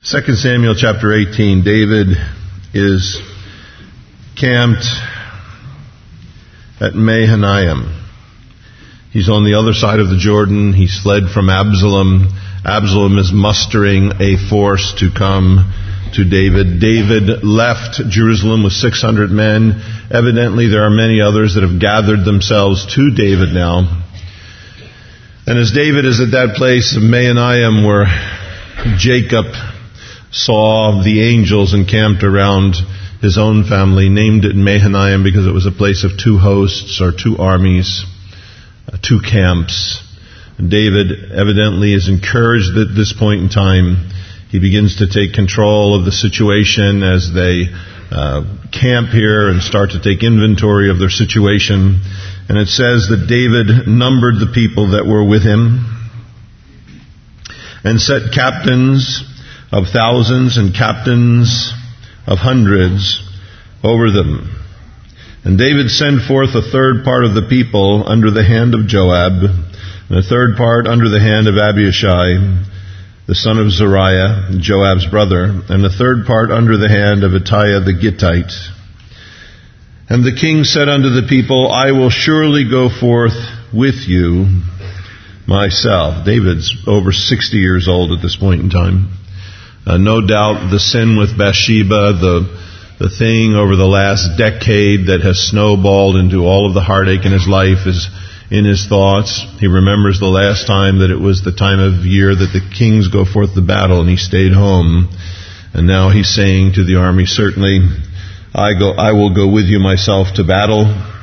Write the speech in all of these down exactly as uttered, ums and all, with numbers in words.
Second Samuel chapter eighteen, David is camped at Mahanaim. He's on the other side of the Jordan. He fled from Absalom. Absalom is mustering a force to come to David. David left Jerusalem with six hundred men. Evidently, there are many others that have gathered themselves to David now. And as David is at that place of Mahanaim where Jacob saw the angels encamped around his own family, named it Mahanaim because it was a place of two hosts or two armies, uh, two camps. David evidently is encouraged at this point in time. He begins to take control of the situation as they uh, camp here and start to take inventory of their situation. And it says that David numbered the people that were with him and set captains of thousands and captains of hundreds over them. And David sent forth a third part of the people under the hand of Joab, and a third part under the hand of Abishai, the son of Zeruiah, Joab's brother, and a third part under the hand of Ittai the Gittite. And the king said unto the people, I will surely go forth with you myself. David's over sixty years old at this point in time. Uh, no doubt the sin with Bathsheba, the the thing over the last decade that has snowballed into all of the heartache in his life is in his thoughts. He remembers the last time that it was the time of year that the kings go forth to battle and he stayed home. And now he's saying to the army, certainly I go, I will go with you myself to battle.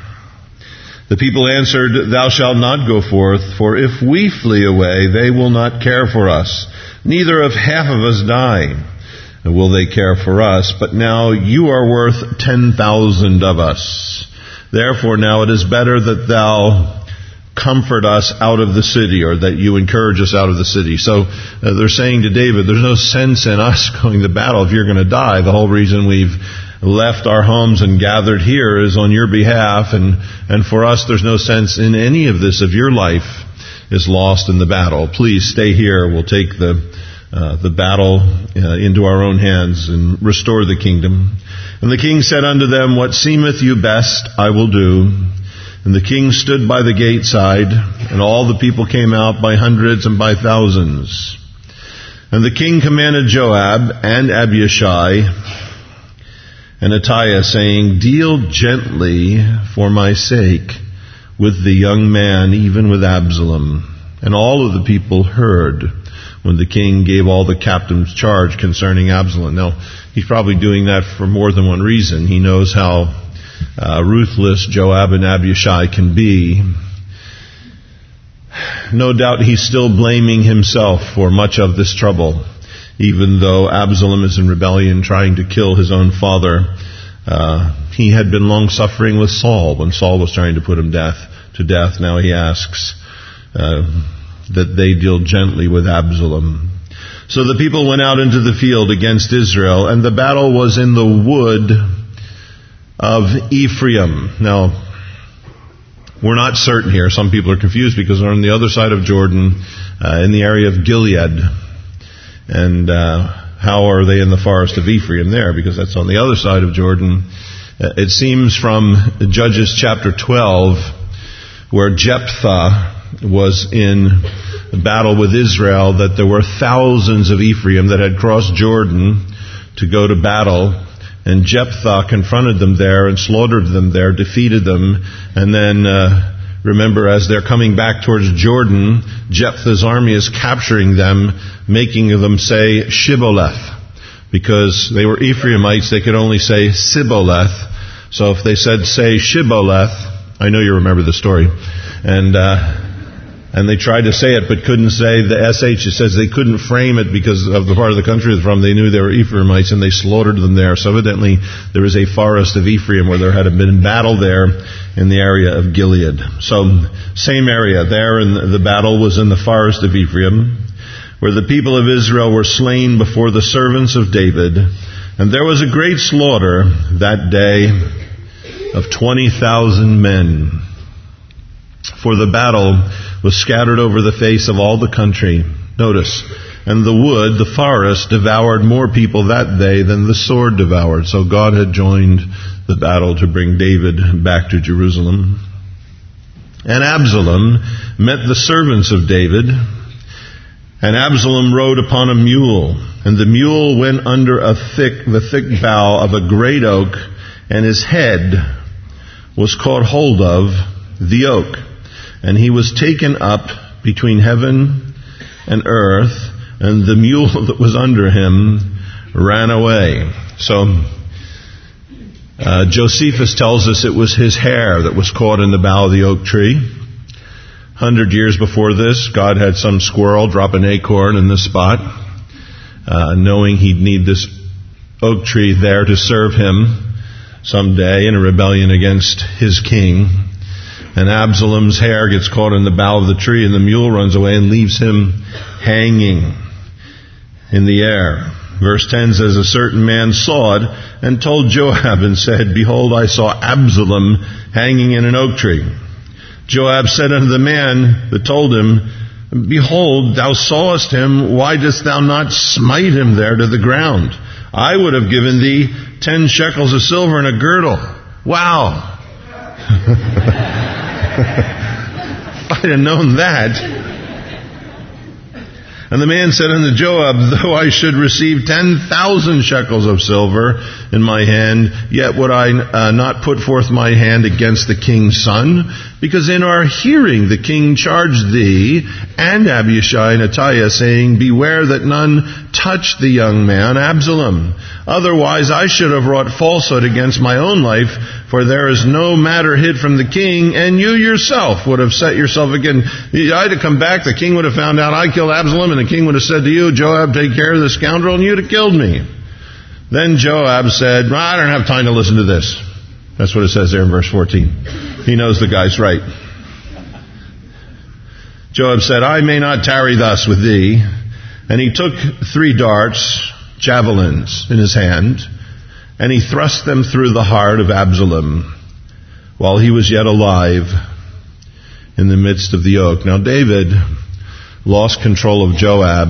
The people answered, thou shalt not go forth, for if we flee away, they will not care for us. Neither if half of us die will they care for us. But now you are worth ten thousand of us. Therefore now it is better that thou comfort us out of the city, or that you encourage us out of the city. So uh, they're saying to David, there's no sense in us going to battle if you're going to die. The whole reason we've left our homes and gathered here is on your behalf, and, and for us there's no sense in any of this if your life is lost in the battle. Please stay here. We'll take the uh, the battle uh, into our own hands and restore the kingdom. And the king said unto them, what seemeth you best I will do. And the king stood by the gate side, and all the people came out by hundreds and by thousands. And the king commanded Joab and Abishai and Ittai, saying, deal gently for my sake with the young man, even with Absalom. And all of the people heard when the king gave all the captains charge concerning Absalom. Now, he's probably doing that for more than one reason. He knows how uh, ruthless Joab and Abishai can be. No doubt he's still blaming himself for much of this trouble, even though Absalom is in rebellion trying to kill his own father. Uh, he had been long suffering with Saul when Saul was trying to put him death to death. Now he asks uh, that they deal gently with Absalom. So the people went out into the field against Israel, and the battle was in the wood of Ephraim. Now, we're not certain here. Some people are confused because they're on the other side of Jordan, uh, in the area of Gilead. And uh, how are they in the forest of Ephraim there? Because that's on the other side of Jordan. Uh, it seems from Judges chapter twelve, where Jephthah was in battle with Israel, that there were thousands of Ephraim that had crossed Jordan to go to battle. And Jephthah confronted them there and slaughtered them there, defeated them. And then, uh, remember, as they're coming back towards Jordan, Jephthah's army is capturing them, making them say Shibboleth. Because they were Ephraimites, they could only say Sibboleth. So if they said, say Shibboleth, I know you remember the story. And, uh, and they tried to say it, but couldn't say the S H. It says they couldn't frame it because of the part of the country they're from. They knew they were Ephraimites, and they slaughtered them there. So evidently there is a forest of Ephraim where there had been battle there in the area of Gilead. So same area there, and the battle was in the forest of Ephraim, where the people of Israel were slain before the servants of David. And there was a great slaughter that day of twenty thousand men. For the battle was scattered over the face of all the country. Notice, and the wood, the forest, devoured more people that day than the sword devoured. So God had joined the battle to bring David back to Jerusalem. And Absalom met the servants of David, and Absalom rode upon a mule, and the mule went under a thick, the thick bough of a great oak, and his head was caught hold of the oak, and he was taken up between heaven and earth, and the mule that was under him ran away. So uh, Josephus tells us it was his hair that was caught in the bough of the oak tree. Hundred years before this, God had some squirrel drop an acorn in this spot, uh, knowing he'd need this oak tree there to serve him someday in a rebellion against his king. And Absalom's hair gets caught in the bough of the tree, and the mule runs away and leaves him hanging in the air. Verse ten says, a certain man saw it and told Joab and said, behold, I saw Absalom hanging in an oak tree. Joab said unto the man that told him, behold, thou sawest him, why dost thou not smite him there to the ground? I would have given thee ten shekels of silver and a girdle. Wow. If I'd have known that. And the man said unto Joab, though I should receive ten thousand shekels of silver in my hand, yet would I uh, not put forth my hand against the king's son, because in our hearing the king charged thee and Abishai and Attai, saying, beware that none touch the young man Absalom. Otherwise I should have wrought falsehood against my own life, for there is no matter hid from the king, and you yourself would have set yourself again. I had to come back, the king would have found out I killed Absalom, and the king would have said to you, Joab, take care of the scoundrel, and you'd have killed me. Then Joab said, well, I don't have time to listen to this. That's what it says there in verse fourteen. He knows the guy's right. Joab said, I may not tarry thus with thee. And he took three darts, javelins, in his hand, and he thrust them through the heart of Absalom while he was yet alive in the midst of the oak. Now David lost control of Joab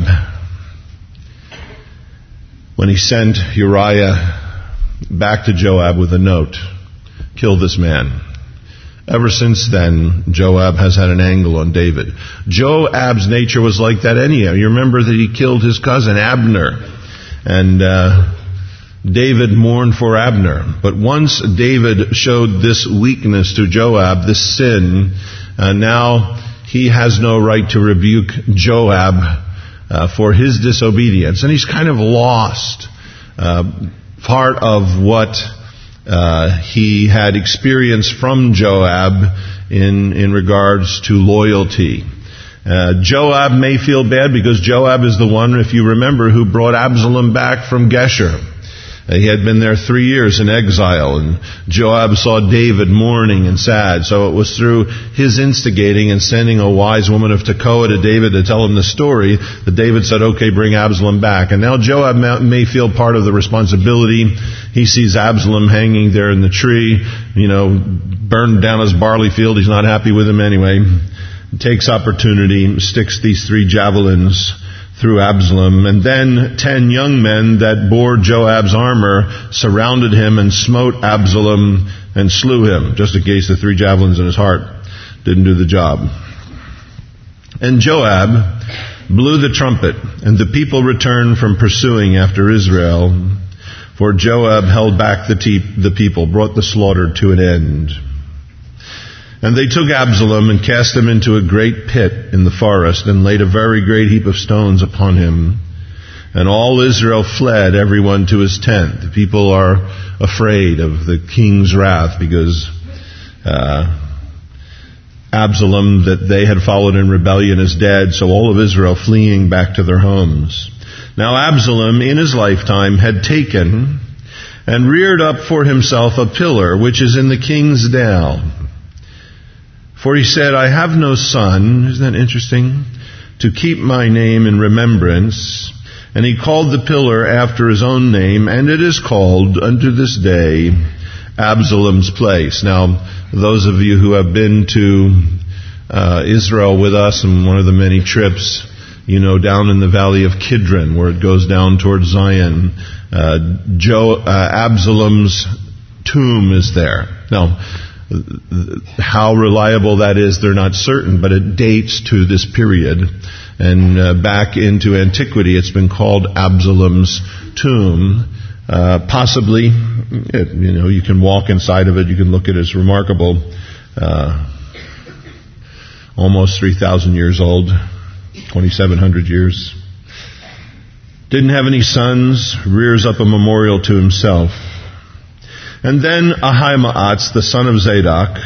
when he sent Uriah back to Joab with a note, kill this man. Ever since then, Joab has had an angle on David. Joab's nature was like that anyhow. You remember that he killed his cousin Abner, and uh, David mourned for Abner. But once David showed this weakness to Joab, this sin, uh, now he has no right to rebuke Joab uh, for his disobedience. And he's kind of lost uh, part of what uh, he had experienced from Joab in, in regards to loyalty. Uh, Joab may feel bad because Joab is the one, if you remember, who brought Absalom back from Geshur. Uh, he had been there three years in exile, and Joab saw David mourning and sad. So it was through his instigating and sending a wise woman of Tekoa to David to tell him the story that David said, okay, bring Absalom back. And now Joab may feel part of the responsibility. He sees Absalom hanging there in the tree, you know, burned down his barley field. He's not happy with him anyway. Takes opportunity, sticks these three javelins through Absalom, and then ten young men that bore Joab's armor surrounded him and smote Absalom and slew him, just in case the three javelins in his heart didn't do the job. And Joab blew the trumpet, and the people returned from pursuing after Israel, for Joab held back the, te- the people, brought the slaughter to an end. And they took Absalom and cast him into a great pit in the forest and laid a very great heap of stones upon him. And all Israel fled, everyone to his tent. The people are afraid of the king's wrath because uh, Absalom that they had followed in rebellion is dead. So all of Israel fleeing back to their homes. Now Absalom in his lifetime had taken and reared up for himself a pillar which is in the king's dell. For he said, I have no son, isn't that interesting, to keep my name in remembrance. And he called the pillar after his own name, and it is called unto this day Absalom's place. Now, those of you who have been to uh, Israel with us on one of the many trips, you know, down in the valley of Kidron, where it goes down towards Zion. Uh, Joe, uh, Absalom's tomb is there. Now, how reliable that is, they're not certain, but it dates to this period. And uh, back into antiquity, it's been called Absalom's tomb. Uh, possibly, it, you know, you can walk inside of it, you can look at it, it's remarkable. Uh, almost three thousand years old, twenty-seven hundred years. Didn't have any sons, rears up a memorial to himself. And then Ahimaaz, the son of Zadok,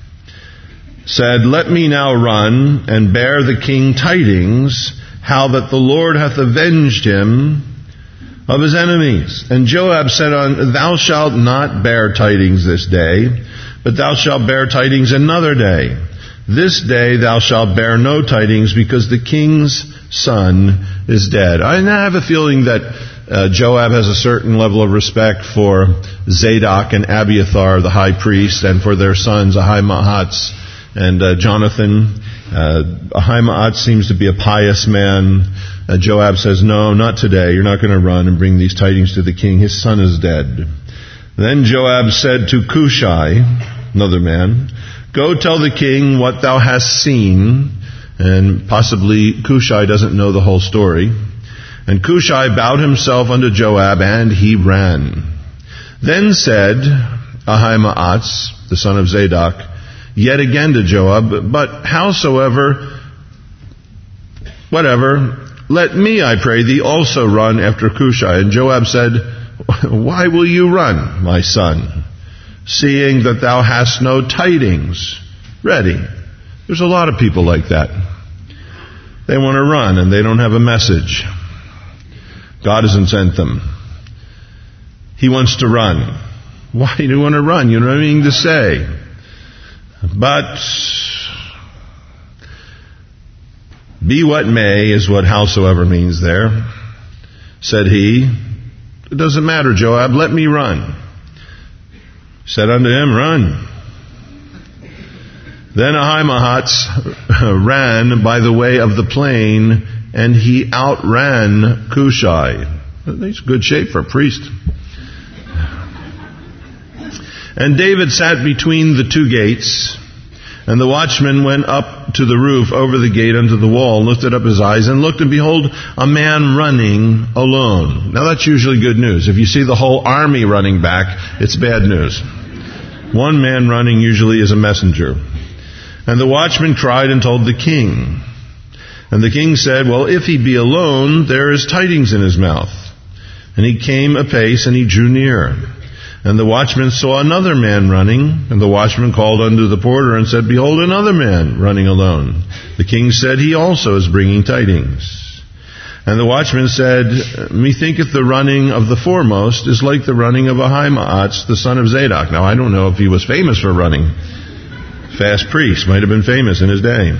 said, "Let me now run and bear the king tidings, how that the Lord hath avenged him of his enemies." And Joab said on, "Thou shalt not bear tidings this day, but thou shalt bear tidings another day. This day thou shalt bear no tidings, because the king's son is dead." I have a feeling that uh, Joab has a certain level of respect for Zadok and Abiathar, the high priest, and for their sons, Ahimaaz and uh, Jonathan. Uh, Ahimaaz seems to be a pious man. Uh, Joab says, "No, not today. You're not going to run and bring these tidings to the king. His son is dead." Then Joab said to Cushai, another man, "Go tell the king what thou hast seen." And possibly Cushai doesn't know the whole story. And Cushai bowed himself unto Joab, and he ran. Then said Ahimaaz, the son of Zadok, yet again to Joab, "But howsoever, whatever, let me, I pray thee, also run after Cushai." And Joab said, "Why will you run, my son, seeing that thou hast no tidings ready?" There's a lot of people like that. They want to run and they don't have a message. God hasn't sent them. He wants to run. Why do you want to run? You don't have anything to say. But be what may is what howsoever means there. Said he, "It doesn't matter, Joab, let me run." Said unto him, "Run." Then Ahimaaz ran by the way of the plain, and he outran Cushai. He's good shape for a priest. And David sat between the two gates, and the watchman went up to the roof over the gate unto the wall, lifted up his eyes, and looked, and behold, a man running alone. Now that's usually good news. If you see the whole army running back, it's bad news. One man running usually is a messenger. And the watchman cried and told the king. And the king said, "Well, if he be alone, there is tidings in his mouth." And he came apace, and he drew near. And the watchman saw another man running. And the watchman called unto the porter and said, "Behold, another man running alone." The king said, "He also is bringing tidings." And the watchman said, "Methinketh the running of the foremost is like the running of Ahimaaz, the son of Zadok." Now, I don't know if he was famous for running. Fast priest, might have been famous in his day.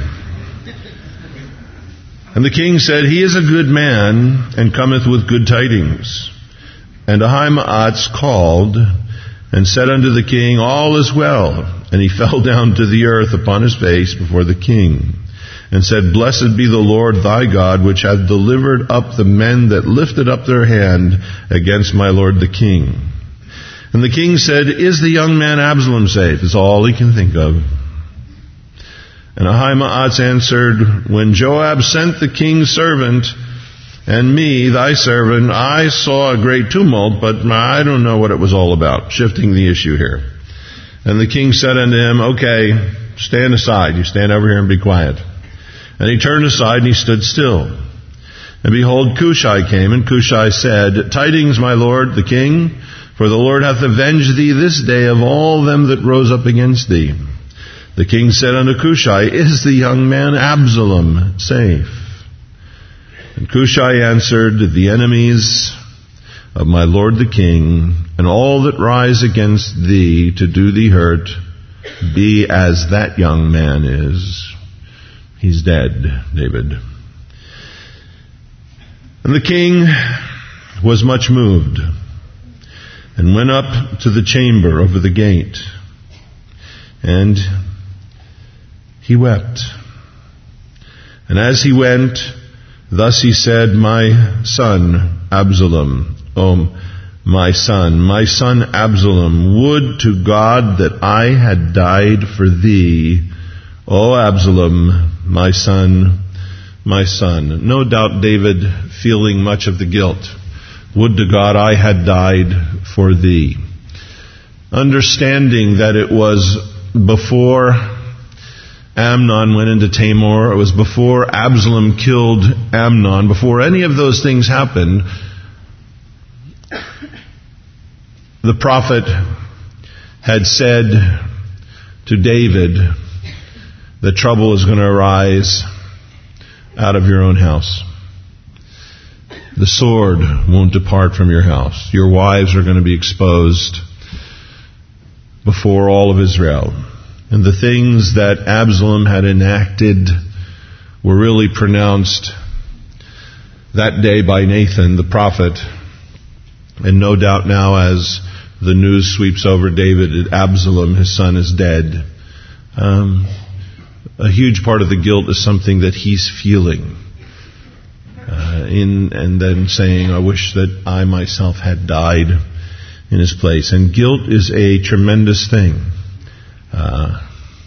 And the king said, "He is a good man, and cometh with good tidings." And Ahimaaz called, and said unto the king, "All is well." And he fell down to the earth upon his face before the king, and said, "Blessed be the Lord thy God, which hath delivered up the men that lifted up their hand against my lord the king." And the king said, "Is the young man Absalom safe?" Is all he can think of. And Ahimaaz answered, "When Joab sent the king's servant and me, thy servant, I saw a great tumult, but I don't know what it was all about." Shifting the issue here. And the king said unto him, "Okay, stand aside. You stand over here and be quiet." And he turned aside and he stood still. And behold, Cushai came, and Cushai said, "Tidings, my lord, the king, for the Lord hath avenged thee this day of all them that rose up against thee." The king said unto Cushai, "Is the young man Absalom safe?" And Cushai answered, "The enemies of my lord the king, and all that rise against thee to do thee hurt, be as that young man is." He's dead, David. And the king was much moved, and went up to the chamber over the gate, and he wept. And as he went, Thus he said, my son Absalom, oh, my son, my son Absalom, would to God that I had died for thee. O Absalom, my son, my son. No doubt David feeling much of the guilt. Would to God I had died for thee. Understanding that it was before Amnon went into Tamar, it was before Absalom killed Amnon, before any of those things happened, the prophet had said to David that trouble is going to arise out of your own house. The sword won't depart from your house. Your wives are going to be exposed before all of Israel. And the things that Absalom had enacted were really pronounced that day by Nathan, the prophet. And no doubt now as the news sweeps over David, Absalom, his son, is dead. Um, a huge part of the guilt is something that he's feeling. Uh, in and then saying, I wish that I myself had died in his place. And guilt is a tremendous thing. Uh,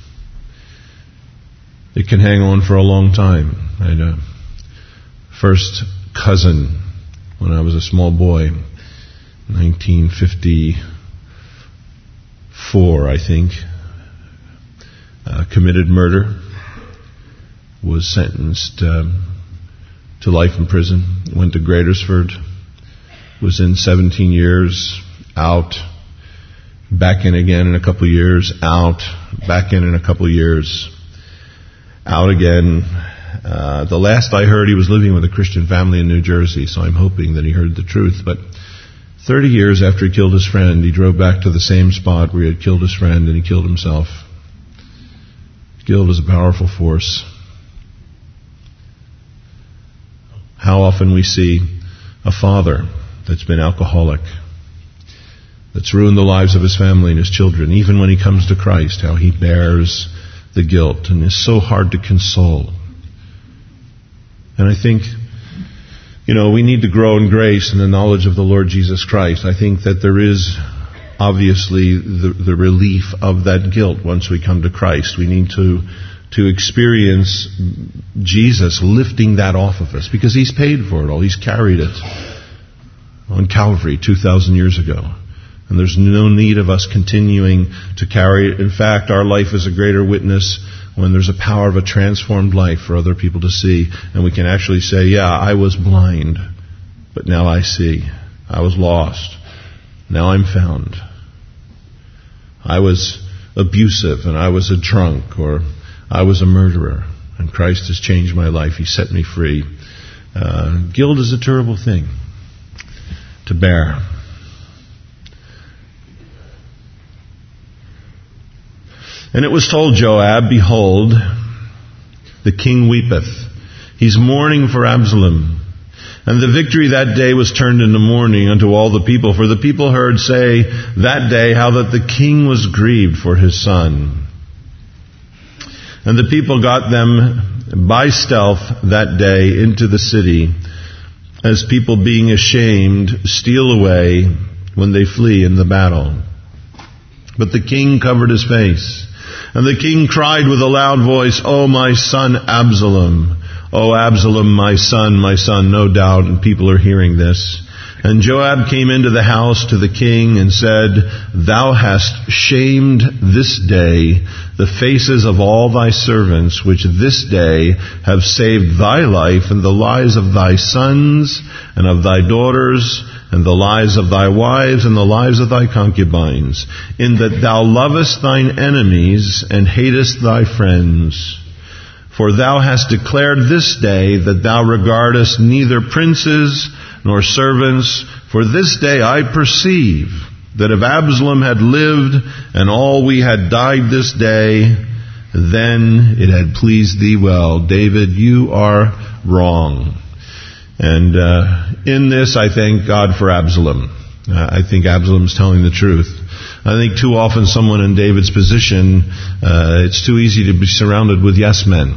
it can hang on for a long time. I had a first cousin when I was a small boy, nineteen fifty-four, I think, uh, committed murder, was sentenced um, to life in prison, went to Greatersford, was in seventeen years, out, back in again in a couple of years, out, back in in a couple of years, out again. Uh, the last I heard, he was living with a Christian family in New Jersey, so I'm hoping that he heard the truth. But thirty years after he killed his friend, he drove back to the same spot where he had killed his friend, and he killed himself. Guilt is a powerful force. How often we see a father that's been alcoholic, that's ruined the lives of his family and his children, even when he comes to Christ, how he bears the guilt and is so hard to console. And I think, you know, we need to grow in grace and the knowledge of the Lord Jesus Christ. I think that there is obviously the, the relief of that guilt once we come to Christ. We need to to experience Jesus lifting that off of us, because He's paid for it all. He's carried it on Calvary two thousand years ago. And there's no need of us continuing to carry it. In fact, our life is a greater witness when there's a power of a transformed life for other people to see. And we can actually say, yeah, I was blind, but now I see. I was lost. Now I'm found. I was abusive and I was a drunk, or I was a murderer, and Christ has changed my life. He set me free. Uh, guilt is a terrible thing to bear. And it was told Joab, behold, the king weepeth. He's mourning for Absalom. And the victory that day was turned into mourning unto all the people. For the people heard say that day how that the king was grieved for his son. And the people got them by stealth that day into the city, as people being ashamed steal away when they flee in the battle. But the king covered his face. And the king cried with a loud voice, O my son Absalom, O Absalom, my son, my son. No doubt, and people are hearing this. And Joab came into the house to the king and said, Thou hast shamed this day the faces of all thy servants, which this day have saved thy life and the lives of thy sons and of thy daughters, and the lives of thy wives and the lives of thy concubines, in that thou lovest thine enemies and hatest thy friends. For thou hast declared this day that thou regardest neither princes nor servants. For this day I perceive that if Absalom had lived and all we had died this day, then it had pleased thee well. David, you are wrong. And uh, in this, I thank God for Absalom. Uh, I think Absalom's telling the truth. I think too often someone in David's position, uh, it's too easy to be surrounded with yes men.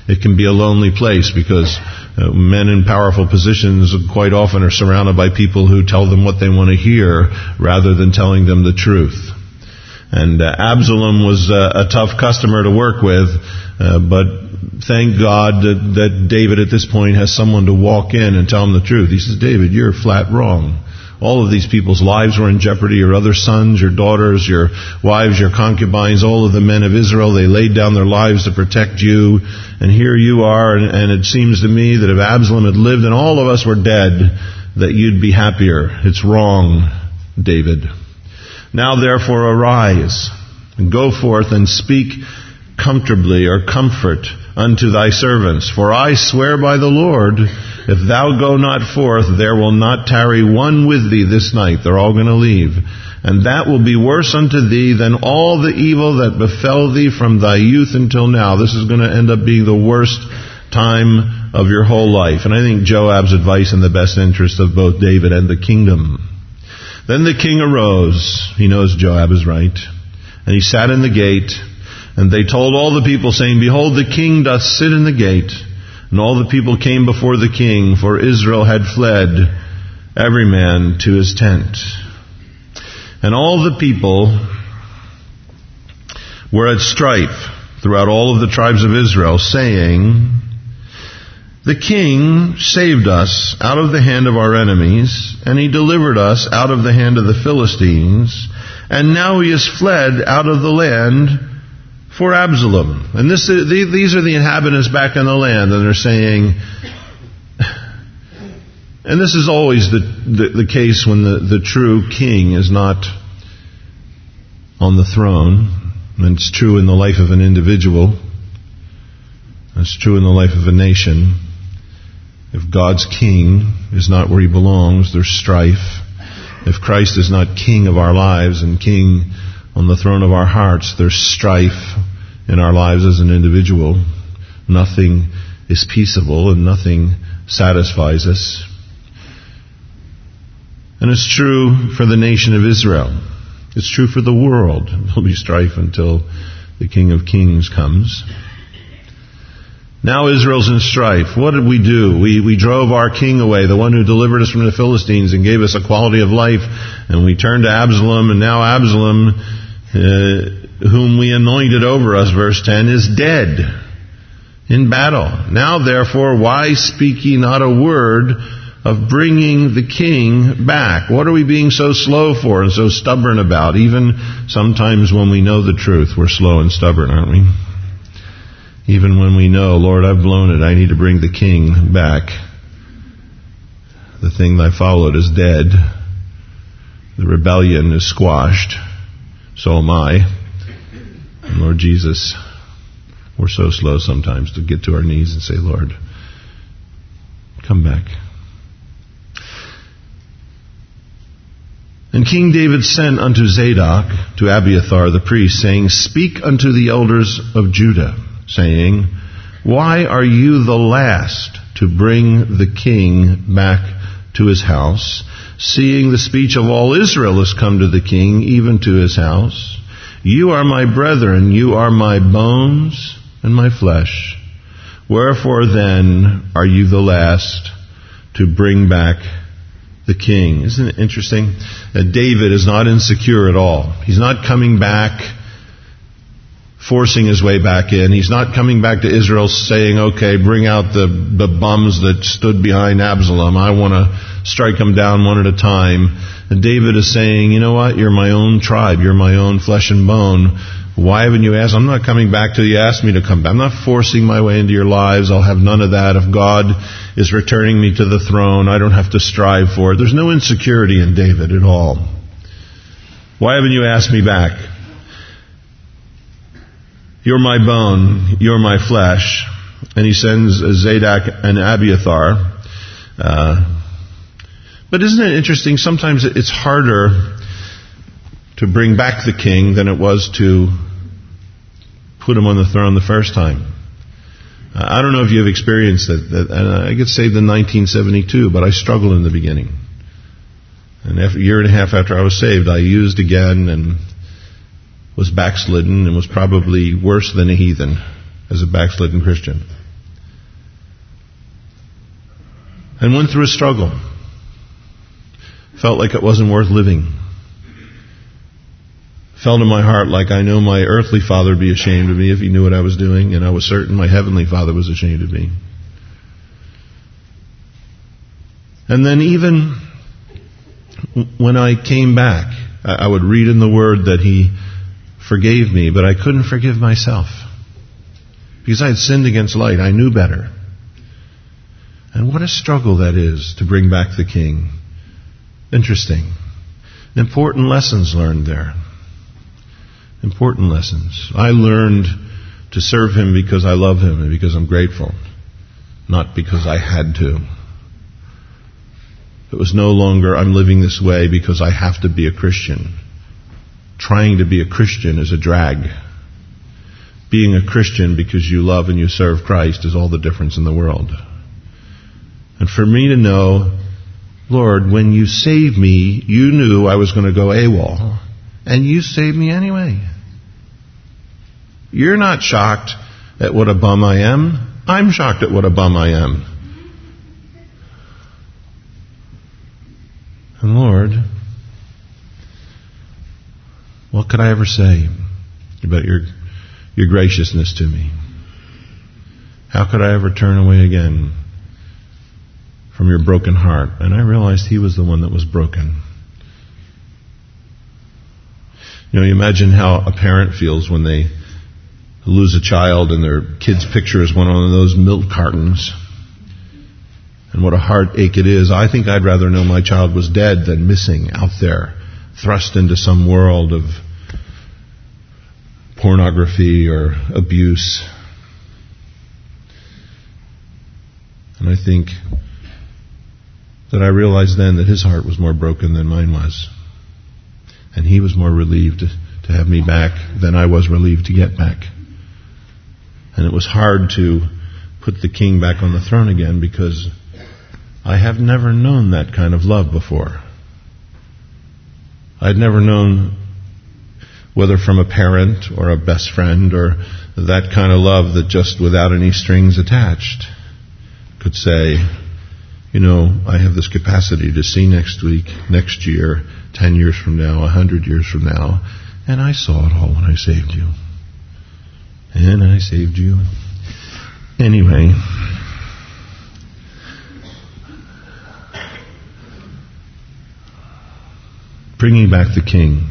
it can be a lonely place because uh, men in powerful positions quite often are surrounded by people who tell them what they want to hear rather than telling them the truth. And uh, Absalom was uh, a tough customer to work with, uh, but thank God that, that David at this point has someone to walk in and tell him the truth. He says, David, you're flat wrong. All of these people's lives were in jeopardy. Your other sons, your daughters, your wives, your concubines, all of the men of Israel, they laid down their lives to protect you. And here you are, and, and it seems to me that if Absalom had lived and all of us were dead, that you'd be happier. It's wrong, David. Now therefore arise, and go forth and speak comfortably or comfort unto thy servants. For I swear by the Lord, if thou go not forth, there will not tarry one with thee this night. They're all going to leave. And that will be worse unto thee than all the evil that befell thee from thy youth until now. This is going to end up being the worst time of your whole life. And I think Joab's advice in the best interest of both David and the kingdom. Then the king arose. He knows Joab is right. And he sat in the gate. And they told all the people, saying, Behold, the king doth sit in the gate. And all the people came before the king, for Israel had fled, every man to his tent. And all the people were at strife throughout all of the tribes of Israel, saying, The king saved us out of the hand of our enemies, and he delivered us out of the hand of the Philistines, and now he is fled out of the land for Absalom. And this is, these are the inhabitants back in the land, and they're saying, and this is always the, the, the case when the, the true king is not on the throne. And it's true in the life of an individual. It's true in the life of a nation. If God's king is not where he belongs, there's strife. If Christ is not king of our lives and king on the throne of our hearts, there's strife in our lives as an individual. Nothing is peaceable and nothing satisfies us. And it's true for the nation of Israel. It's true for the world. There'll be strife until the King of Kings comes. Now Israel's in strife. What did we do? We we drove our king away, the one who delivered us from the Philistines and gave us a quality of life. And we turned to Absalom, and now Absalom, uh, whom we anointed over us, verse ten, is dead in battle. Now therefore, why speak ye not a word of bringing the king back? What are we being so slow for and so stubborn about? Even sometimes when we know the truth, we're slow and stubborn, aren't we? Even when we know, Lord, I've blown it, I need to bring the king back. The thing that followed is dead. The rebellion is squashed. So am I. And Lord Jesus, we're so slow sometimes to get to our knees and say, Lord, come back. And King David sent unto Zadok, to Abiathar the priest, saying, Speak unto the elders of Judah, saying, Why are you the last to bring the king back to his house, seeing the speech of all Israel is come to the king, even to his house? You are my brethren, you are my bones and my flesh. Wherefore then are you the last to bring back the king? Isn't it interesting that David is not insecure at all? He's not coming back, forcing his way back in. He's not coming back to Israel saying, okay, bring out the, the bums that stood behind Absalom. I want to strike them down one at a time. And David is saying, you know what? You're my own tribe. You're my own flesh and bone. Why haven't you asked? I'm not coming back till you ask me to come back. I'm not forcing my way into your lives. I'll have none of that. If God is returning me to the throne, I don't have to strive for it. There's no insecurity in David at all. Why haven't you asked me back? You're my bone, you're my flesh. And he sends Zadok and Abiathar. Uh, but isn't it interesting? Sometimes it's harder to bring back the king than it was to put him on the throne the first time. Uh, I don't know if you've experienced it. That, uh, I get saved in nineteen seventy-two, but I struggled in the beginning. And after a year and a half after I was saved, I used again and was backslidden and was probably worse than a heathen as a backslidden Christian. and went through a struggle. Felt like it wasn't worth living. Felt in my heart like I know my earthly father would be ashamed of me if he knew what I was doing, and I was certain my heavenly Father was ashamed of me. And then even when I came back, I would read in the Word that He forgave me, but I couldn't forgive myself. Because I had sinned against light. I knew better. And what a struggle that is to bring back the King. Interesting. Important lessons learned there. Important lessons. I learned to serve Him because I love Him and because I'm grateful, not because I had to. It was no longer, I'm living this way because I have to be a Christian. Trying to be a Christian is a drag. Being a Christian because you love and you serve Christ is all the difference in the world. And for me to know, Lord, when you saved me, you knew I was going to go AWOL. And you saved me anyway. You're not shocked at what a bum I am. I'm shocked at what a bum I am. And Lord, what could I ever say about your, your graciousness to me? How could I ever turn away again from your broken heart? And I realized He was the one that was broken. You know, you imagine how a parent feels when they lose a child and their kid's picture is one of those milk cartons. And what a heartache it is. I think I'd rather know my child was dead than missing out there, thrust into some world of pornography or abuse. And I think that I realized then that his heart was more broken than mine was. And he was more relieved to have me back than I was relieved to get back. And it was hard to put the King back on the throne again because I have never known that kind of love before. I'd never known, whether from a parent or a best friend, or that kind of love that just without any strings attached could say, you know, I have this capacity to see next week, next year, ten years from now, a hundred years from now, and I saw it all when I saved you. And I saved you. Anyway, bringing back the King.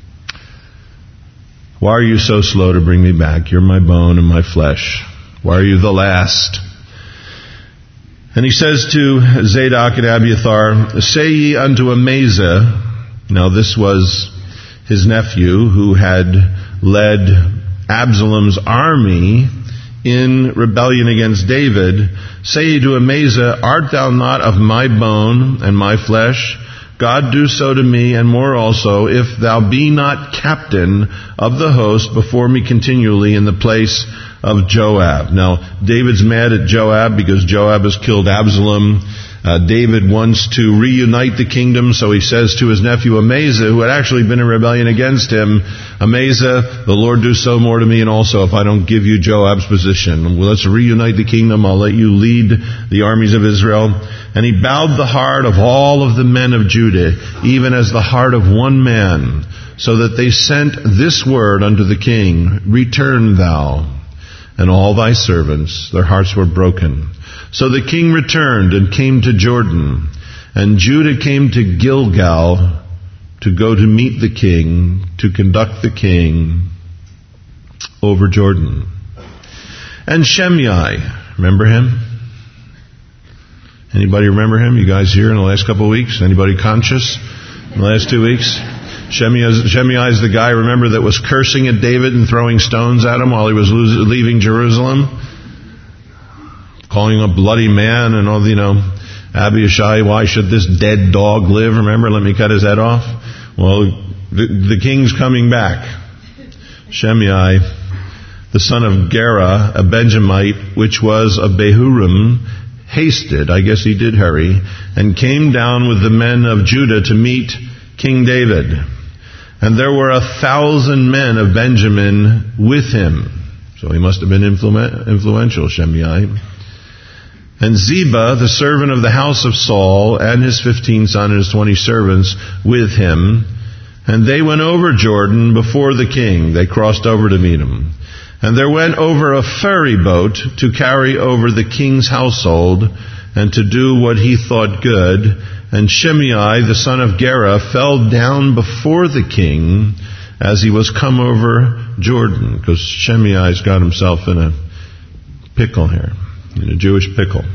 Why are you so slow to bring me back? You're my bone and my flesh. Why are you the last? And he says to Zadok and Abiathar, say ye unto Amasa, now this was his nephew who had led Absalom's army in rebellion against David, say ye to Amasa, art thou not of my bone and my flesh? God do so to me, and more also, if thou be not captain of the host before me continually in the place of Joab. Now, David's mad at Joab because Joab has killed Absalom. Uh, David wants to reunite the kingdom, so he says to his nephew Amasa, who had actually been in rebellion against him, Amasa, the Lord do so more to me, and also if I don't give you Joab's position. Well, let's reunite the kingdom. I'll let you lead the armies of Israel. And he bowed the heart of all of the men of Judah, even as the heart of one man, so that they sent this word unto the king, return thou, and all thy servants, their hearts were broken. So the king returned and came to Jordan, and Judah came to Gilgal to go to meet the king, to conduct the king over Jordan. And Shimei, remember him? Anybody remember him? You guys here in the last couple of weeks? Anybody conscious in the last two weeks? Shimei is the guy, remember, that was cursing at David and throwing stones at him while he was leaving Jerusalem? Calling him a bloody man and all, you know, Abishai, why should this dead dog live? Remember, let me cut his head off. Well, the, the king's coming back. Shimei, the son of Gera, a Benjamite, which was of Behurim, hasted, I guess he did hurry, and came down with the men of Judah to meet King David. And there were a thousand men of Benjamin with him. So he must have been influ- influential, Shimei. And Ziba, the servant of the house of Saul, and his fifteen sons and his twenty servants with him, and they went over Jordan before the king. They crossed over to meet him. And there went over a ferry boat to carry over the king's household and to do what he thought good. And Shimei, the son of Gera, fell down before the king as he was come over Jordan. Because Shimei's got himself in a pickle here, in a Jewish pickle.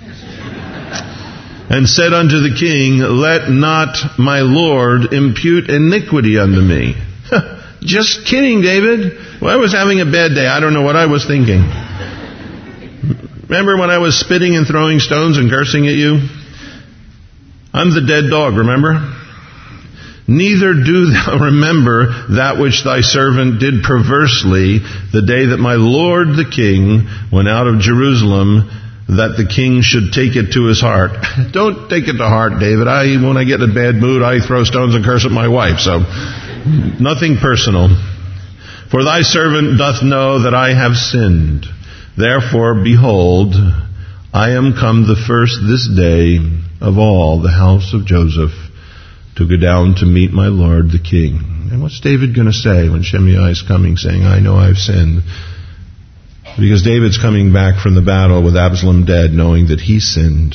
And said unto the king, let not my lord impute iniquity unto me. Just kidding, David. Well, I was having a bad day. I don't know what I was thinking. Remember when I was spitting and throwing stones and cursing at you? I'm the dead dog, remember? Neither do thou remember that which thy servant did perversely the day that my lord the king went out of Jerusalem, that the king should take it to his heart. Don't take it to heart, David. I, when I get in a bad mood, I throw stones and curse at my wife. So, nothing personal. For thy servant doth know that I have sinned. Therefore, behold, I am come the first this day of all the house of Joseph to go down to meet my lord the king. And what's David going to say when Shimei is coming, saying, I know I've sinned? Because David's coming back from the battle with Absalom dead, knowing that he sinned.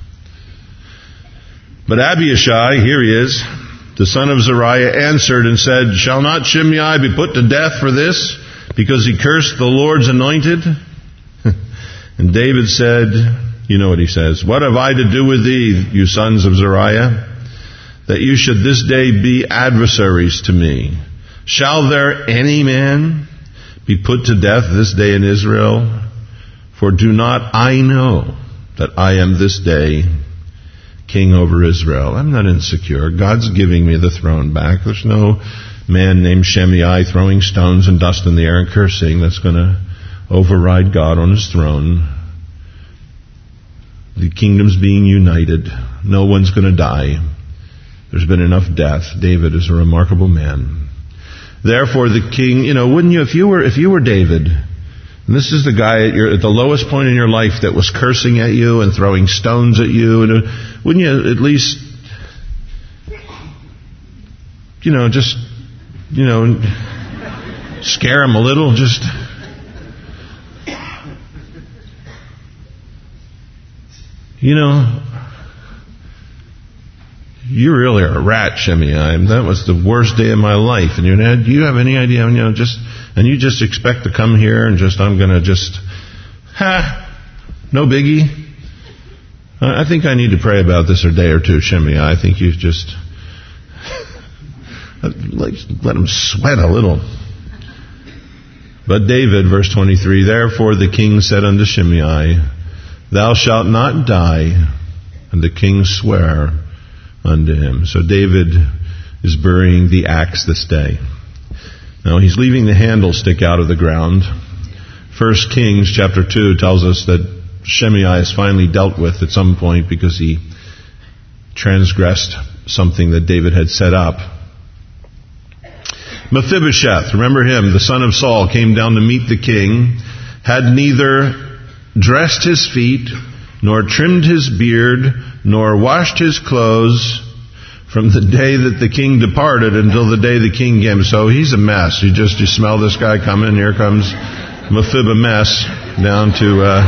But Abishai, here he is, the son of Zeruiah, answered and said, shall not Shimei be put to death for this, because he cursed the Lord's anointed? And David said, you know what he says, what have I to do with thee, you sons of Zeruiah, that you should this day be adversaries to me? Shall there any man be put to death this day in Israel? For do not I know that I am this day king over Israel? I'm not insecure. God's giving me the throne back. There's no man named Shimei throwing stones and dust in the air and cursing that's going to override God on his throne. The kingdom's being united. No one's going to die. There's been enough death. David is a remarkable man. Therefore the king, you know, wouldn't you, if you were, if you were David, and this is the guy at, your, at the lowest point in your life that was cursing at you and throwing stones at you, and uh, wouldn't you at least, you know, just, you know, scare him a little, just, you know, you really are a rat, Shimei. That was the worst day of my life. And you do you have any idea? You know, just and you just expect to come here and just I'm going to just ha, no biggie. I think I need to pray about this a day or two, Shimei. I think you just like let him sweat a little. But David, verse twenty-three, therefore the king said unto Shimei, thou shalt not die. And the king sware unto him. So David is burying the axe this day. Now he's leaving the handle stick out of the ground. First Kings chapter two tells us that Shimei is finally dealt with at some point because he transgressed something that David had set up. Mephibosheth, remember him, the son of Saul, came down to meet the king, had neither dressed his feet, nor trimmed his beard, nor washed his clothes from the day that the king departed until the day the king came. So he's a mess. You just you smell this guy coming. Here comes Mephibosheth down to uh,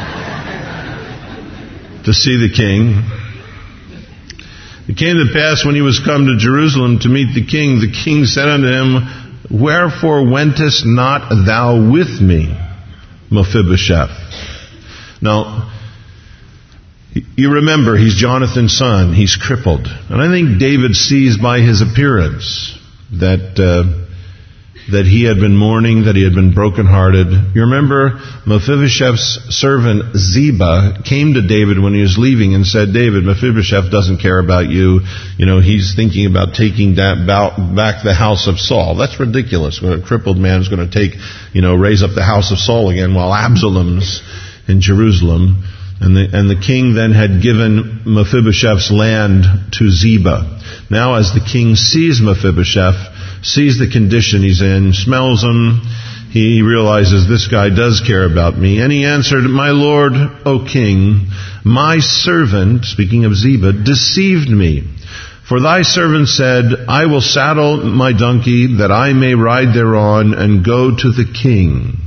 to see the king. It came to pass when he was come to Jerusalem to meet the king, the king said unto him, wherefore wentest not thou with me, Mephibosheth? Now, you remember, he's Jonathan's son. He's crippled. And I think David sees by his appearance that uh, that he had been mourning, that he had been brokenhearted. You remember, Mephibosheth's servant Ziba came to David when he was leaving and said, David, Mephibosheth doesn't care about you. You know, he's thinking about taking that back the house of Saul. That's ridiculous. When a crippled man is going to take, you know, raise up the house of Saul again while Absalom's in Jerusalem. And the, and the king then had given Mephibosheth's land to Ziba. Now as the king sees Mephibosheth, sees the condition he's in, smells him, he realizes this guy does care about me. And he answered, "My lord, O king, my servant," speaking of Ziba, "deceived me. For thy servant said, I will saddle my donkey that I may ride thereon and go to the king.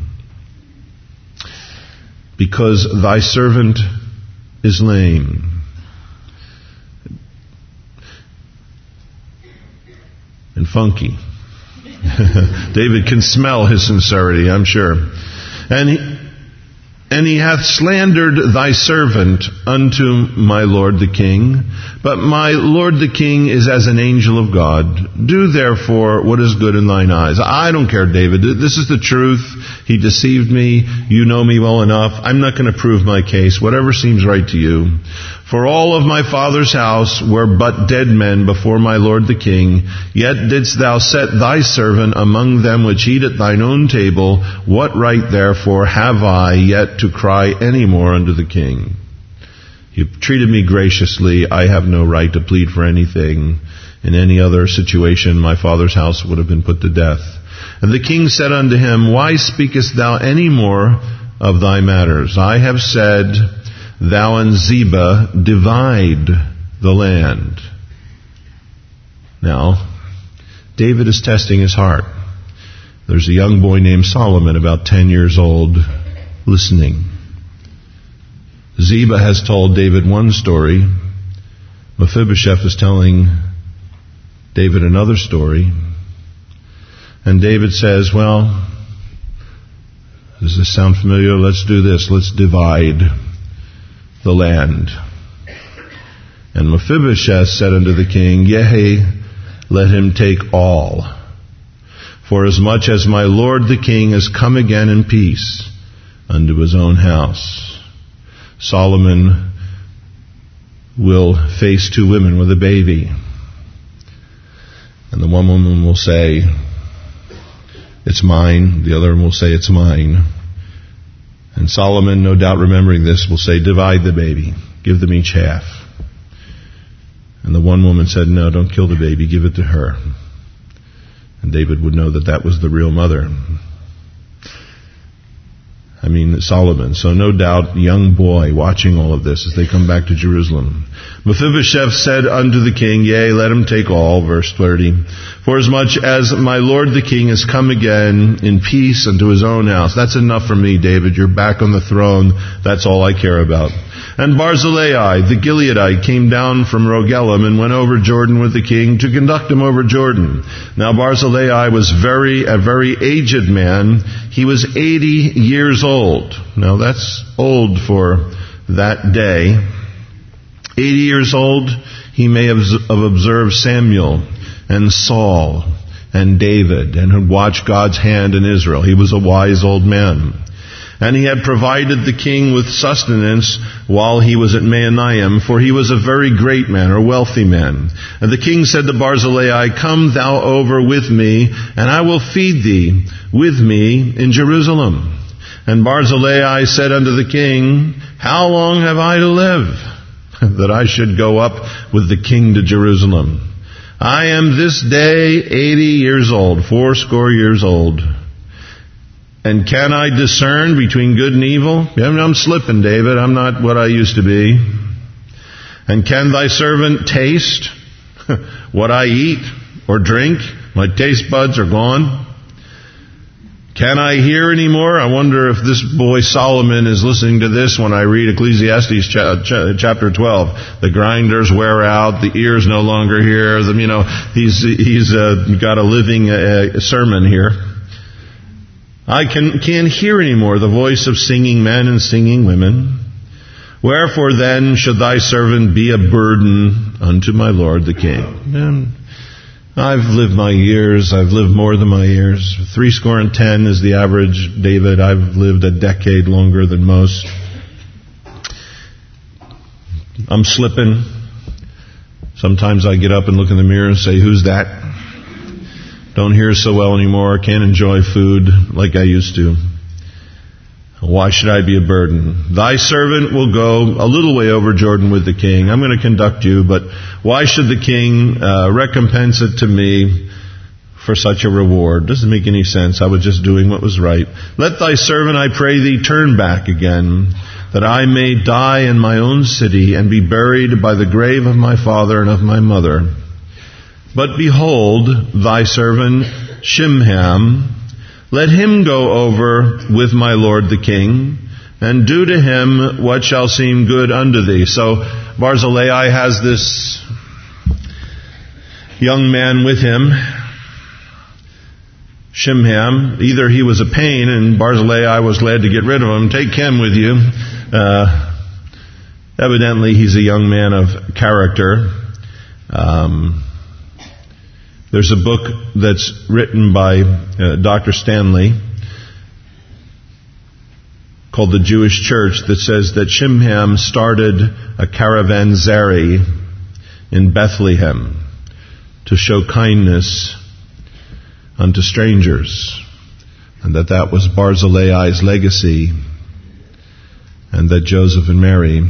Because thy servant is lame." And funky. David can smell his sincerity, I'm sure. And he, and he hath slandered thy servant unto my lord the king. But my lord the king is as an angel of God. Do therefore what is good in thine eyes. I don't care, David. This is the truth. He deceived me. You know me well enough. I'm not going to prove my case. Whatever seems right to you. For all of my father's house were but dead men before my lord the king. Yet didst thou set thy servant among them which eat at thine own table. What right therefore have I yet to cry any more unto the king? You've treated me graciously. I have no right to plead for anything. In any other situation, my father's house would have been put to death. And the king said unto him, Why speakest thou any more of thy matters? I have said, Thou and Ziba divide the land. Now, David is testing his heart. There's a young boy named Solomon, about ten years old, listening. Ziba has told David one story. Mephibosheth is telling David another story. And David says, well, does this sound familiar? Let's do this. Let's divide the land. And Mephibosheth said unto the king, Yea, let him take all. For as much as my lord the king is come again in peace unto his own house. Solomon will face two women with a baby. And the one woman will say, it's mine. The other one will say, it's mine. And Solomon, no doubt remembering this, will say, divide the baby. Give them each half. And the one woman said, no, don't kill the baby. Give it to her. And David would know that that was the real mother. I mean, Solomon. So no doubt, young boy watching all of this as they come back to Jerusalem. Mephibosheth said unto the king, Yea, let him take all, verse thirty. For as much as my lord the king has come again in peace unto his own house. That's enough for me, David. You're back on the throne. That's all I care about. And Barzillai, the Gileadite, came down from Rogelim and went over Jordan with the king to conduct him over Jordan. Now Barzillai was very, a very aged man. He was eighty years old. Now that's old for that day. eighty years old, he may have observed Samuel and Saul and David and had watched God's hand in Israel. He was a wise old man. And he had provided the king with sustenance while he was at Mahanaim, for he was a very great man, or wealthy man. And the king said to Barzillai, Come thou over with me, and I will feed thee with me in Jerusalem. And Barzillai said unto the king, How long have I to live, that I should go up with the king to Jerusalem? I am this day eighty years old, fourscore years old. And can I discern between good and evil? I'm slipping, David. I'm not what I used to be. And can thy servant taste what I eat or drink? My taste buds are gone. Can I hear anymore? I wonder if this boy Solomon is listening to this when I read Ecclesiastes chapter twelve. The grinders wear out, the ears no longer hear them. You know, he's he's uh, got a living uh, sermon here. I can, can't hear anymore the voice of singing men and singing women. Wherefore then should thy servant be a burden unto my lord the king? And I've lived my years. I've lived more than my years. Three score and ten is the average, David. I've lived a decade longer than most. I'm slipping. Sometimes I get up and look in the mirror and say, who's that? Don't hear so well anymore. Can't enjoy food like I used to. Why should I be a burden? Thy servant will go a little way over Jordan with the king. I'm going to conduct you, but why should the king uh, recompense it to me for such a reward. Doesn't make any sense. I was just doing what was right. Let thy servant, I pray thee, turn back again, that I may die in my own city and be buried by the grave of my father and of my mother. But behold, thy servant Shimham, let him go over with my lord the king, and do to him what shall seem good unto thee. So Barzillai has this young man with him, Shimham. Either he was a pain and Barzillai was glad to get rid of him. Take him with you. Uh, evidently he's a young man of character. Um, there's a book that's written by uh, Doctor Stanley called The Jewish Church that says that Shimham started a caravanserai in Bethlehem to show kindness unto strangers, and that that was Barzillai's legacy, and that Joseph and Mary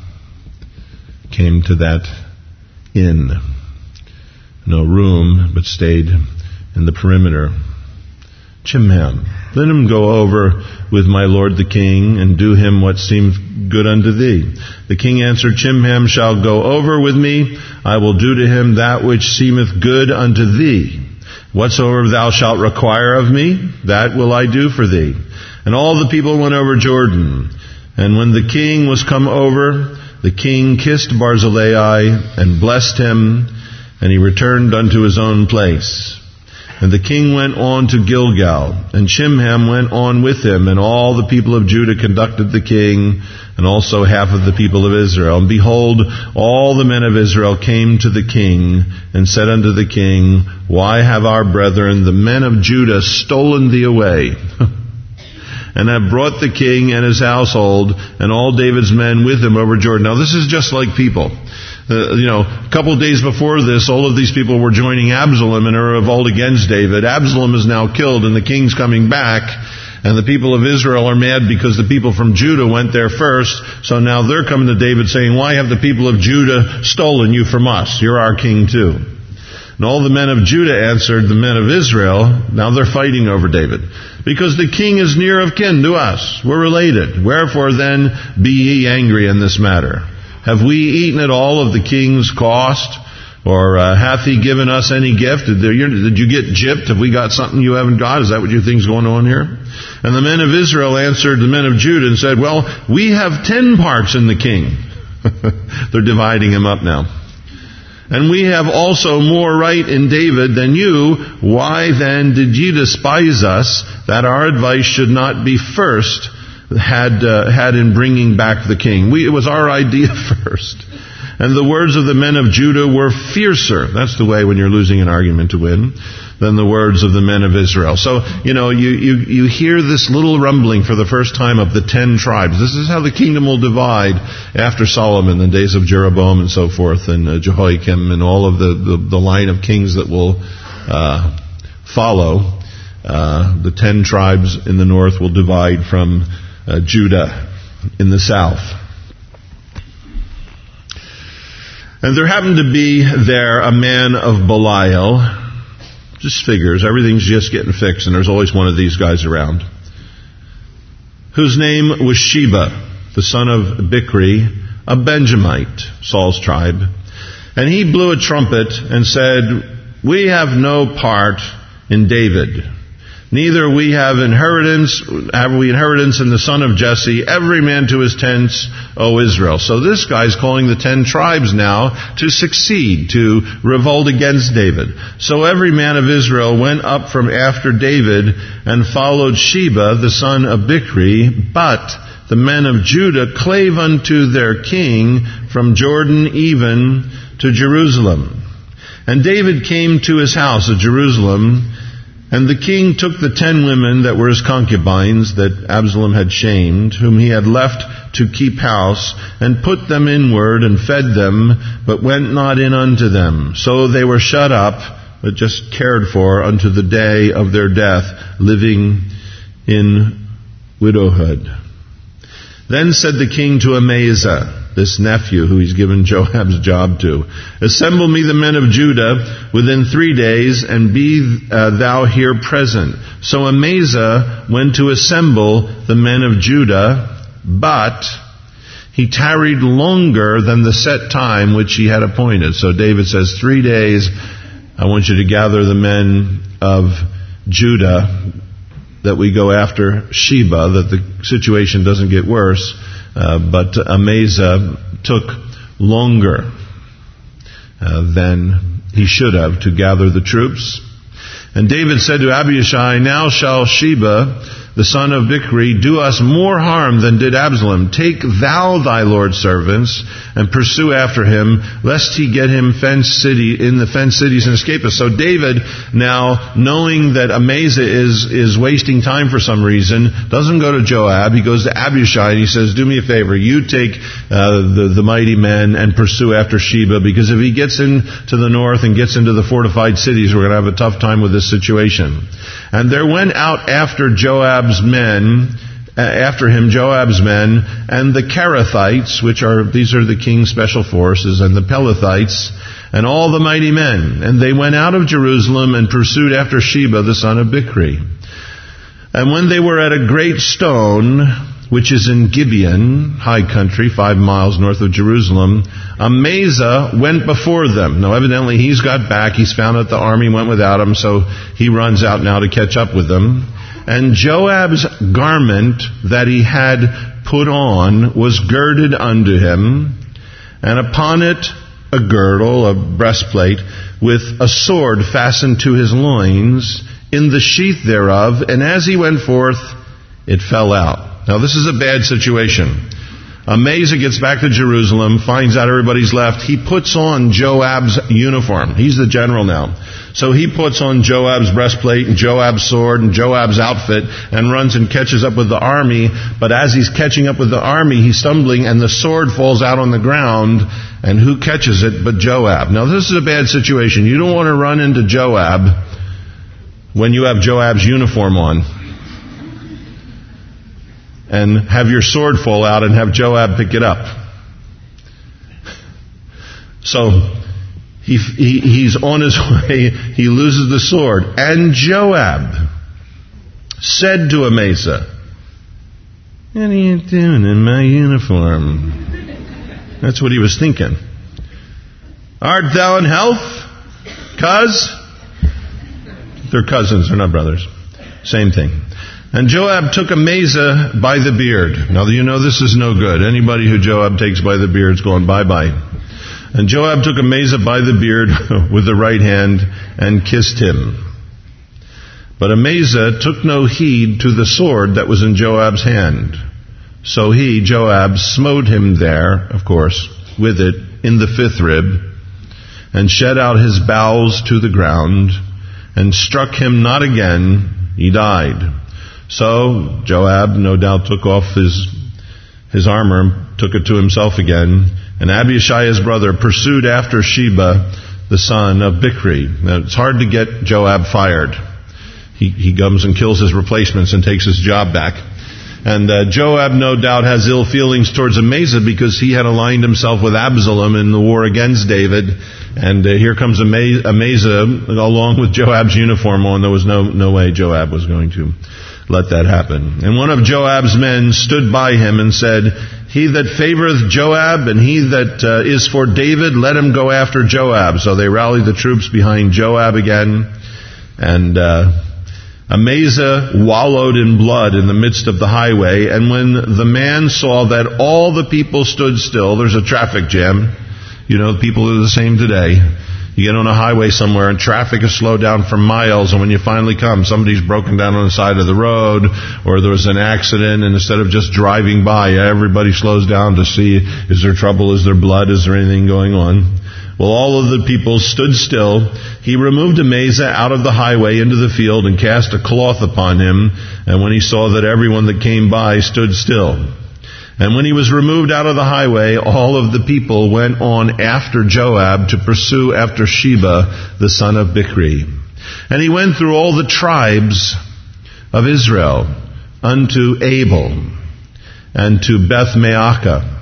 came to that inn. No room, but stayed in the perimeter. Shimham, let him go over with my lord the king, and do him what seemeth good unto thee. The king answered, Shimham shall go over with me. I will do to him that which seemeth good unto thee. Whatsoever thou shalt require of me, that will I do for thee. And all the people went over Jordan. And when the king was come over, the king kissed Barzillai and blessed him, and he returned unto his own place. And the king went on to Gilgal, and Shimham went on with him, and all the people of Judah conducted the king, and also half of the people of Israel. And behold, all the men of Israel came to the king, and said unto the king, Why have our brethren, the men of Judah, stolen thee away? And have brought the king and his household, and all David's men with him over Jordan. Now this is just like people. Uh, you know, a couple of days before this, all of these people were joining Absalom in a revolt against David. Absalom is now killed, and the king's coming back. And the people of Israel are mad because the people from Judah went there first. So now they're coming to David saying, Why have the people of Judah stolen you from us? You're our king too. And all the men of Judah answered the men of Israel. Now they're fighting over David. Because the king is near of kin to us. We're related. Wherefore then be ye angry in this matter? Have we eaten at all of the king's cost? Or uh, hath he given us any gift? Did, there, did you get gypped? Have we got something you haven't got? Is that what you think's going on here? And the men of Israel answered the men of Judah and said, Well, we have ten parts in the king. They're dividing him up now. And we have also more right in David than you. Why then did ye despise us, that our advice should not be first had uh, had in bringing back the king? We, it was our idea first. And the words of the men of Judah were fiercer. That's the way when you're losing an argument to win, than the words of the men of Israel. So, you know, you, you, you hear this little rumbling for the first time of the ten tribes. This is how the kingdom will divide after Solomon, the days of Jeroboam and so forth, and uh, Jehoiakim, and all of the, the, the line of kings that will uh, follow. Uh, the ten tribes in the north will divide from uh, Judah in the south. And there happened to be there a man of Belial. Just figures, everything's just getting fixed, and there's always one of these guys around. Whose name was Sheba, the son of Bichri, a Benjamite, Saul's tribe. And he blew a trumpet and said, We have no part in David. Neither we have inheritance, have we inheritance in the son of Jesse, every man to his tents, O Israel. So this guy's calling the ten tribes now to succeed, to revolt against David. So every man of Israel went up from after David and followed Sheba, the son of Bichri, but the men of Judah clave unto their king from Jordan even to Jerusalem. And David came to his house at Jerusalem, and the king took the ten women that were his concubines, that Absalom had shamed, whom he had left to keep house, and put them inward, and fed them, but went not in unto them. So they were shut up, but just cared for unto the day of their death, living in widowhood. Then said the king to Amasa, this nephew who he's given Joab's job to. Assemble me the men of Judah within three days, and be uh, thou here present. So Amasa went to assemble the men of Judah, but he tarried longer than the set time which he had appointed. So David says, three days, I want you to gather the men of Judah, that we go after Sheba, that the situation doesn't get worse. Uh, but Amasa took longer uh, than he should have to gather the troops. And David said to Abishai, now shall Sheba, the son of Bichri, do us more harm than did Absalom. Take thou thy Lord's servants and pursue after him, lest he get him fenced city in the fenced cities and escape us. So David, now knowing that Amasa is is wasting time for some reason, doesn't go to Joab. He goes to Abishai and he says, do me a favor, you take uh, the the mighty men and pursue after Sheba, because if he gets into the north and gets into the fortified cities, we're going to have a tough time with this situation. And there went out after Joab's men, uh, after him Joab's men, and the Kerethites, which are, these are the king's special forces, and the Pelethites, and all the mighty men. And they went out of Jerusalem and pursued after Sheba, the son of Bichri. And when they were at a great stone, which is in Gibeon, high country, five miles north of Jerusalem, Amasa went before them. Now evidently he's got back. He's found out the army went without him, so he runs out now to catch up with them. And Joab's garment that he had put on was girded unto him, and upon it a girdle, a breastplate, with a sword fastened to his loins, in the sheath thereof, and as he went forth, it fell out. Now this is a bad situation. Amasa gets back to Jerusalem, finds out everybody's left. He puts on Joab's uniform. He's the general now. So he puts on Joab's breastplate and Joab's sword and Joab's outfit and runs and catches up with the army. But as he's catching up with the army, he's stumbling and the sword falls out on the ground. And who catches it but Joab? Now this is a bad situation. You don't want to run into Joab when you have Joab's uniform on and have your sword fall out and have Joab pick it up. So he, he he's on his way. He loses the sword. And Joab said to Amasa, what are you doing in my uniform? That's what he was thinking. Art thou in health, cuz? They're cousins, they're not brothers. Same thing. And Joab took Amasa by the beard. Now you know this is no good. Anybody who Joab takes by the beard is going bye-bye. And Joab took Amasa by the beard with the right hand and kissed him. But Amasa took no heed to the sword that was in Joab's hand. So he, Joab, smote him there, of course, with it in the fifth rib, and shed out his bowels to the ground, and struck him not again. He died. So Joab no doubt took off his his armor, took it to himself again, and Abishai his brother pursued after Sheba, the son of Bichri. Now it's hard to get Joab fired. He he comes and kills his replacements and takes his job back. And uh, Joab no doubt has ill feelings towards Amasa because he had aligned himself with Absalom in the war against David. And uh, here comes Amasa along with Joab's uniform on. There was no no way Joab was going to let that happen. And one of Joab's men stood by him and said, he that favoreth Joab and he that uh, is for David, let him go after Joab. So they rallied the troops behind Joab again. And uh, Amasa wallowed in blood in the midst of the highway. And when the man saw that all the people stood still, there's a traffic jam. You know, people are the same today. You get on a highway somewhere and traffic is slowed down for miles, and when you finally come, somebody's broken down on the side of the road, or there was an accident, and instead of just driving by, everybody slows down to see, is there trouble, is there blood, is there anything going on? Well, all of the people stood still. He removed Amasa out of the highway into the field and cast a cloth upon him, and when he saw that everyone that came by stood still. And when he was removed out of the highway, all of the people went on after Joab to pursue after Sheba, the son of Bichri. And he went through all the tribes of Israel unto Abel, and to Beth Maacah,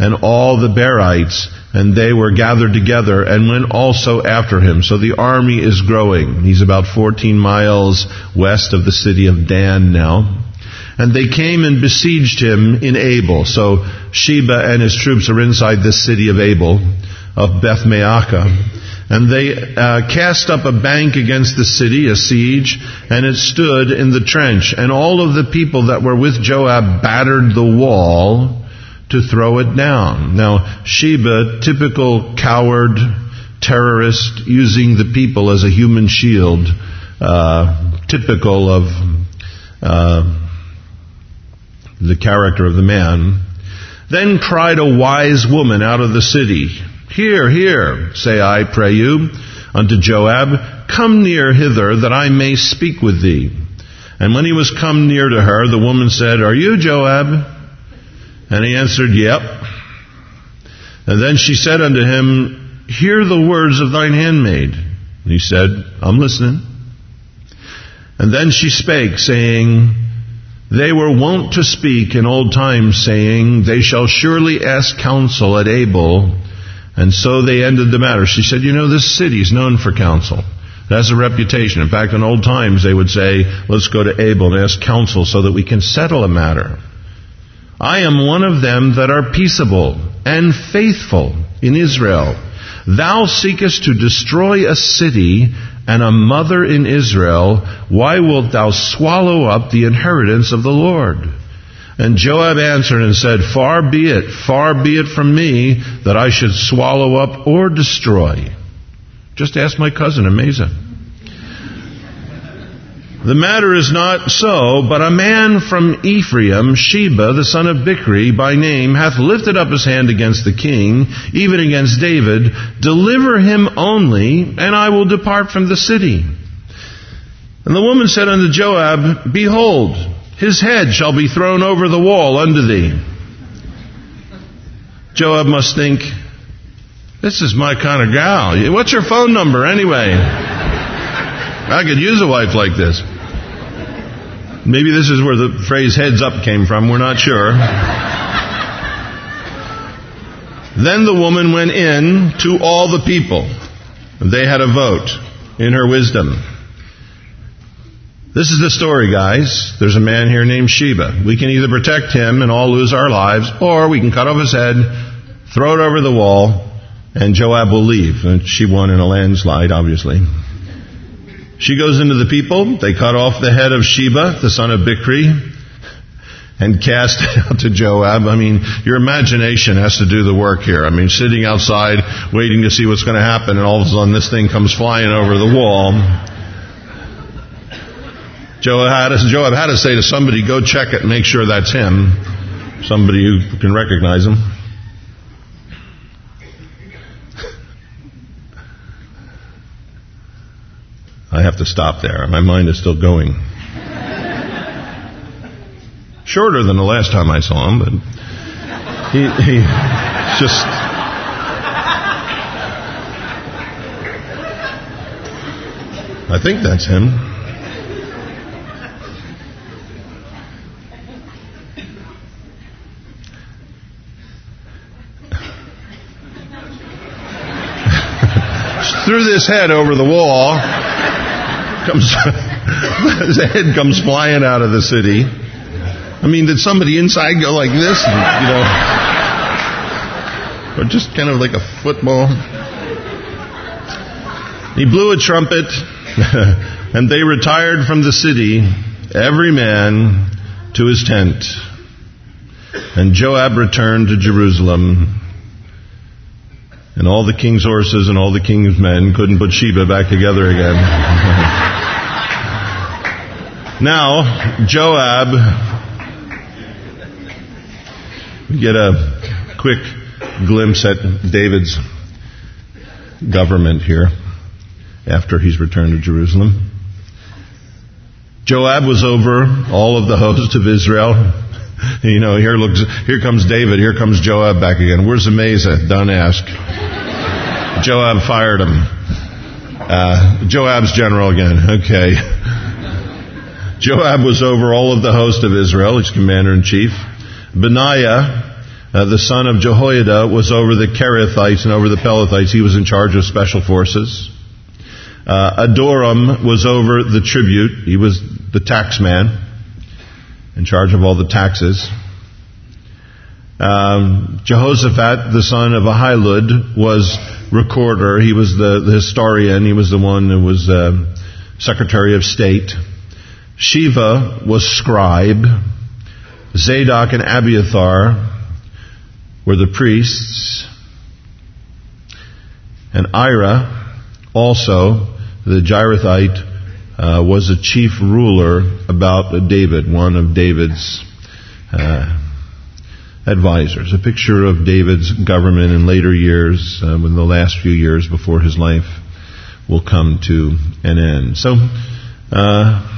and all the Berites, and they were gathered together and went also after him. So the army is growing. He's about fourteen miles west of the city of Dan now. And they came and besieged him in Abel. So Sheba and his troops are inside this city of Abel, of Beth Maacah. And they uh, cast up a bank against the city, a siege, and it stood in the trench. And all of the people that were with Joab battered the wall to throw it down. Now, Sheba, typical coward, terrorist, using the people as a human shield, uh, typical of uh, the character of the man, then cried a wise woman out of the city, Hear, hear, say I, pray you, unto Joab, Come near hither, that I may speak with thee. And when he was come near to her, the woman said, Are you Joab? And he answered, Yep. And then she said unto him, Hear the words of thine handmaid. And he said, I'm listening. And then she spake, saying, They were wont to speak in old times, saying, They shall surely ask counsel at Abel. And so they ended the matter. She said, you know, this city is known for counsel. It has a reputation. In fact, in old times, they would say, let's go to Abel and ask counsel so that we can settle a matter. I am one of them that are peaceable and faithful in Israel. Thou seekest to destroy a city and a mother in Israel. Why wilt thou swallow up the inheritance of the Lord? And Joab answered and said, Far be it, far be it from me that I should swallow up or destroy. Just ask my cousin Amasa. The matter is not so, but a man from Ephraim, Sheba, the son of Bichri, by name, hath lifted up his hand against the king, even against David. Deliver him only, and I will depart from the city. And the woman said unto Joab, Behold, his head shall be thrown over the wall unto thee. Joab must think, this is my kind of gal. What's your phone number anyway? I could use a wife like this. Maybe this is where the phrase heads up came from. We're not sure. Then the woman went in to all the people. They had a vote in her wisdom. This is the story, guys. There's a man here named Sheba. We can either protect him and all lose our lives, or we can cut off his head, throw it over the wall, and Joab will leave. And she won in a landslide, obviously. She goes into the people. They cut off the head of Sheba, the son of Bichri, and cast it out to Joab. I mean, your imagination has to do the work here. I mean, sitting outside, waiting to see what's going to happen, and all of a sudden this thing comes flying over the wall. Joab had, to, Joab had to say to somebody, go check it and make sure that's him. Somebody who can recognize him. I have to stop there. My mind is still going. Shorter than the last time I saw him, but he, he just... I think that's him. Threw this head over the wall. Comes, his head comes flying out of the city. I mean, did somebody inside go like this? And, you know, or just kind of like a football. He blew a trumpet, and they retired from the city, every man to his tent. And Joab returned to Jerusalem. And all the king's horses and all the king's men couldn't put Sheba back together again. Now, Joab, we get a quick glimpse at David's government here after he's returned to Jerusalem. Joab was over all of the host of Israel. You know, here looks, here comes David, here comes Joab back again. Where's Amasa? Don't ask. Joab fired him. Uh, Joab's general again. Okay. Joab was over all of the host of Israel, his commander-in-chief. Benaiah Uh, the son of Jehoiada was over the Kerethites and over the Pelethites. He was in charge of special forces. Uh, Adoram was over the tribute. He was the tax man, in charge of all the taxes. Um, Jehoshaphat, the son of Ahilud, was recorder. He was the, the historian. He was the one who was uh, Secretary of State. Shiva was scribe. Zadok and Abiathar were the priests. And Ira, also, the Jirathite, uh, was a chief ruler about David, one of David's uh, advisors. A picture of David's government in later years, uh, in the last few years before his life will come to an end. So, uh,